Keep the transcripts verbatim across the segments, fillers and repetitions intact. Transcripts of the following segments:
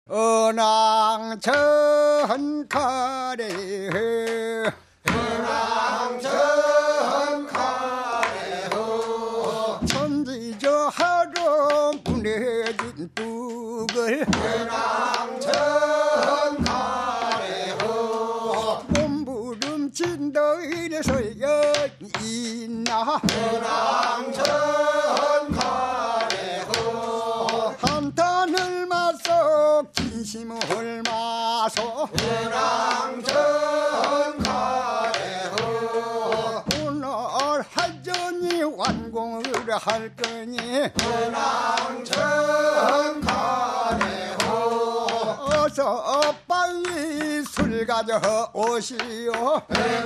은왕천 가래 은왕천 가래 천지저 하루 무너진 뚝을 은왕천 가래 몸부림친 너희에서 여인나 은왕천 가래 한탄을 맞서 진심을 마소 은왕천 가래호 오늘 할전이 완공을 할 거니 은왕천 가래호 어서 빨리 술 가져 오시오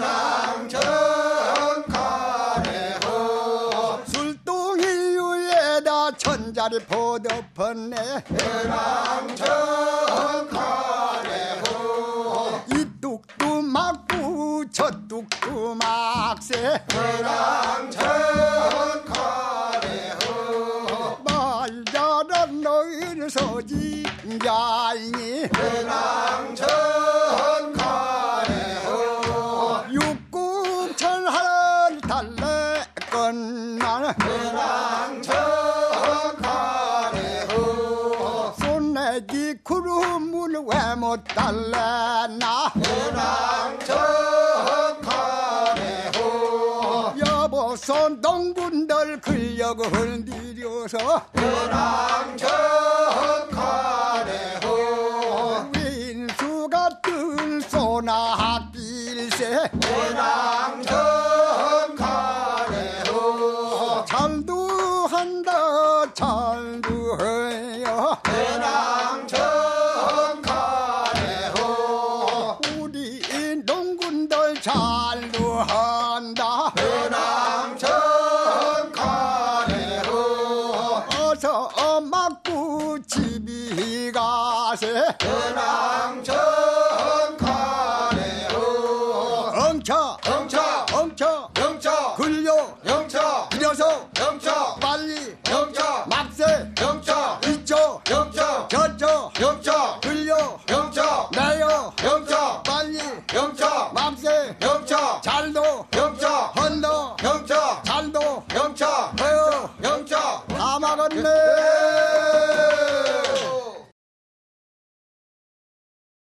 은왕천 가래호 술동이 위에다 천자리 포도펀네 은왕천 가래호 이 뚝도 막고 저 뚝도 막세 은왕천 가래호 말 잘한 너희를 서진자이니 은왕천 가래호 육국천하를 달래건만 은왕천 이 구름을 왜 못 달래나 은왕천 가래호 여보손 동군들 근력을 들여서 은왕천 가래호 윈수가 뜰 소나길세 은왕천 가래호 잘도 한다 잘도 해요 은왕천 가래호 우리 농군들 잘도 한다 은왕천 가래호 어서 맞고 집이 가세 은왕천